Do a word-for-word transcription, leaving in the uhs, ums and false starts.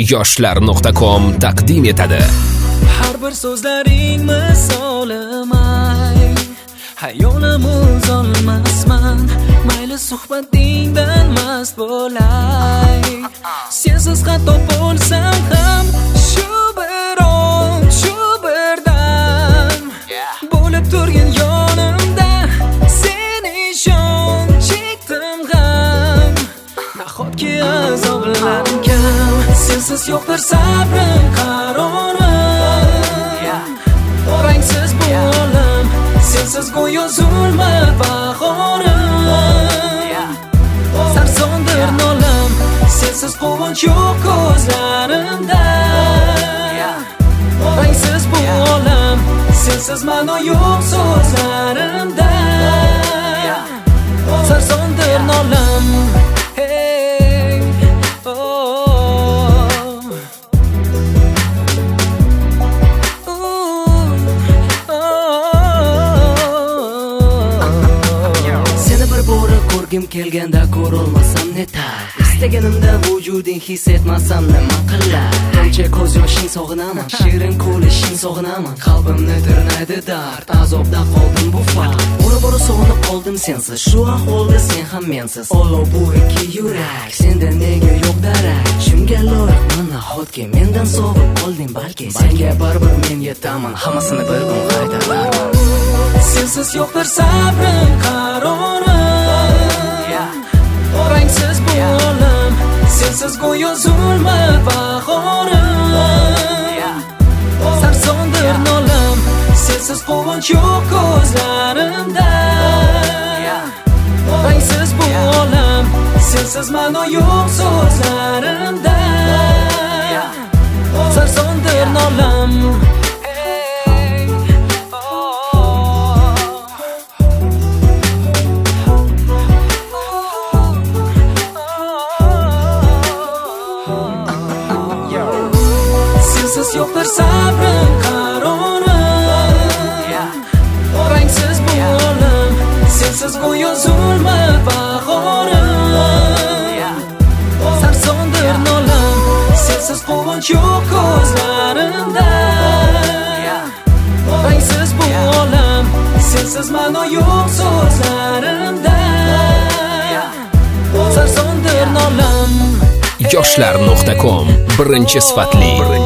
yoshlar nuqta com taqdim etadi. Har bir so'zlaring misolimay, hayolim uzolmasman, mayli suhbatingdan mast bo'lay. Sensiz xato bo'lsam ham shu bir on, shu bir dam bo'lib turgin yonimda, sen ishon, chekdim g'am, nahotki azoblarim kam. Sensiz yo'q bir sabrim, qarorim, rangsiz bu olam, sensiz go'yo zulmat bahorim, sarsondir nolam, sensiz quvonch yo'q ko'zlarimda, rangsiz bu olam, sensiz ma'no yo'q so'zlarimda, sarsondir nolam. Hey, oh. Ko'rgim kelganda ko'rolmasam netar, istaganimda vujuding his etmasam nima qilar. Tomchi ko'z yoshing sog'inaman, shirin kulishing sog'inaman, qalbimni tirnaydi dard, azobda qoldim bu faqat. Bora-bora sog'inib qoldim sensiz, shu ahvolda sen ham mensiz. Olov bu ikki yurak, senda nega yo'q darak? Shunga loyiqman nahotki mendan sovib qolding balki. Senga baribir men yetaman, hammasini bir kun qaytararman. Sensiz yo'q bir sabrim, qarorim, rangsiz bu olam, sensiz go'yo zulmat bahorim, sarsondir nolam, sensiz quvonch yo'q ko'zlarimda, rangsiz bu olam, sensiz ma'no yo'q so'zlarimda, sarsondir nolam. Sensiz yo'q bir sabrim, qarorim, rangsiz bu olam, sensiz go'yo zulmat bahorim, sarsondir nolam, sensiz quvonch yo'q ko'zlarimda, rangsiz bu olam, sensiz ma'no yo'q so'zlarimda, sarsondir nolam. yoshlar nuqta com birinchi sifatli